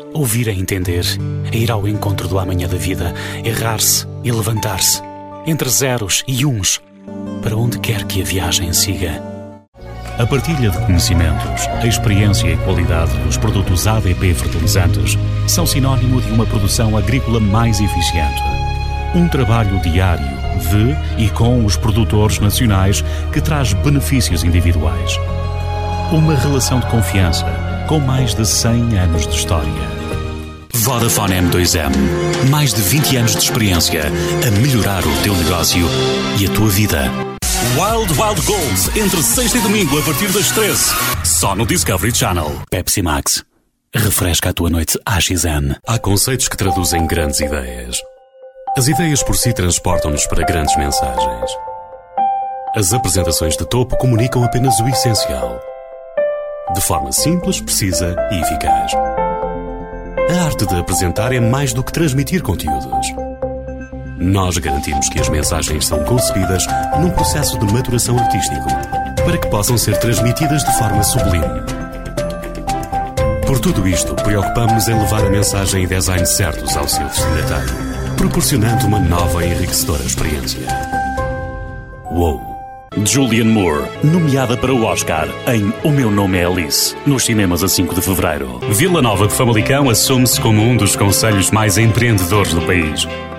Ouvir é entender, é ir ao encontro do amanhã da vida, errar-se e levantar-se, entre zeros e uns, para onde quer que a viagem siga. A partilha de conhecimentos, a experiência e a qualidade dos produtos ADP Fertilizantes são sinónimo de uma produção agrícola mais eficiente. Um trabalho diário de e com os produtores nacionais que traz benefícios individuais. Uma relação de confiança com mais de 100 anos de história. Vodafone M2M. Mais de 20 anos de experiência a melhorar o teu negócio e a tua vida. Wild Wild Gold, entre sexta e domingo a partir das 13. Só no Discovery Channel. Pepsi Max. Refresca a tua noite AXN. Há conceitos que traduzem grandes ideias. As ideias por si transportam-nos para grandes mensagens. As apresentações de topo comunicam apenas o essencial. De forma simples, precisa e eficaz. A arte de apresentar é mais do que transmitir conteúdos. Nós garantimos que as mensagens são concebidas num processo de maturação artístico para que possam ser transmitidas de forma sublime. Por tudo isto, preocupamos-nos em levar a mensagem e design certos ao seu destinatário, proporcionando uma nova e enriquecedora experiência. Uou! Julianne Moore, nomeada para o Oscar em O Meu Nome é Alice, nos cinemas a 5 de fevereiro. Vila Nova de Famalicão assume-se como um dos concelhos mais empreendedores do país.